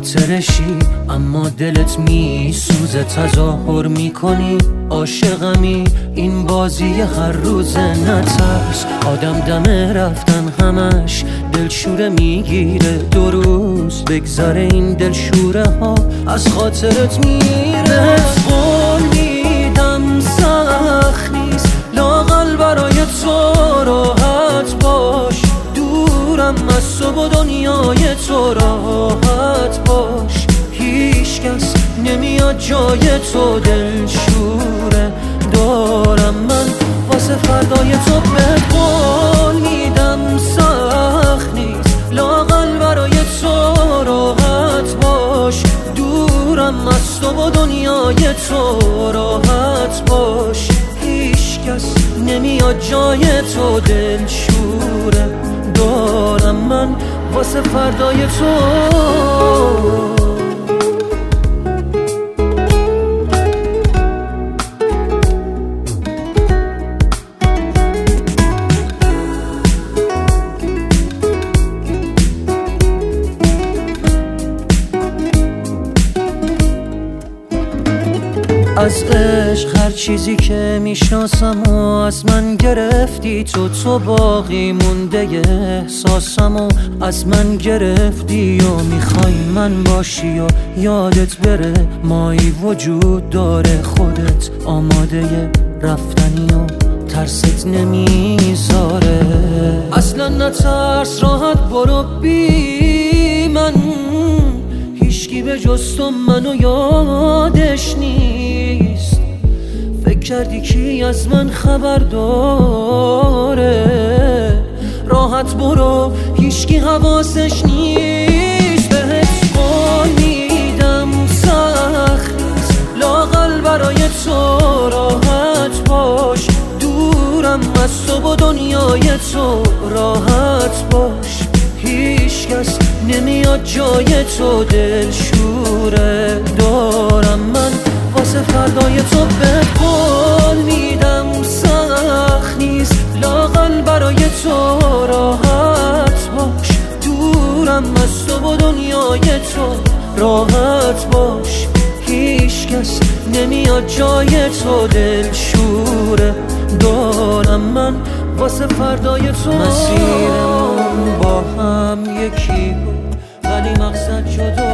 خاطرشی اما دلت میسوزه، تظاهر میکنی عاشقمی، این بازی هر روزه. نترس آدم دم رفتن همش دلشوره میگیره، 2 روز بگذره این دلشوره ها از خاطرت میره. قول میدم سخت نیست لااقل برای تو راحت باش، دورم از تو و دنیای تو راحت باش، هیچ کس نمیاد جای تو دلشوره دارم من واسه فردای تو. بهت قول میدم سخت نیست لااقل برای تو راحت باش، دورم از تو و دنیای تو راحت باش، هیچ کس نمیاد جای تو دلشوره دارم من واسه فردای تو. از عشق هر چیزی که میشناسم و از من گرفتی تو باقی مونده احساسم و از من گرفتی و میخوای من باشی و یادت بره مایی وجود داره، خودت آماده رفتنی و ترست نمیذاره. اصلا نترس راحت برو بی من، هیچکی به جز تو منو یادش نیست. فکر کردی کی از من خبر داره، راحت برو هیچکی حواسش نیست. بهت قول میدم سخت نیست لااقل برای تو راحت باش، دورم از تو و دنیای تو راحت باش، هیچ کس نمیاد جای تو دلشوره دارم من واسه فردای تو. بهت قول میدم سخت نیست لااقل برای تو راحت باش، دورم از تو و دنیای تو راحت باش، هیچ کس نمیاد جای تو دلشوره دارم من واسه فردای تو. مسیرمون با هم یکی بود ولی مقصد جدا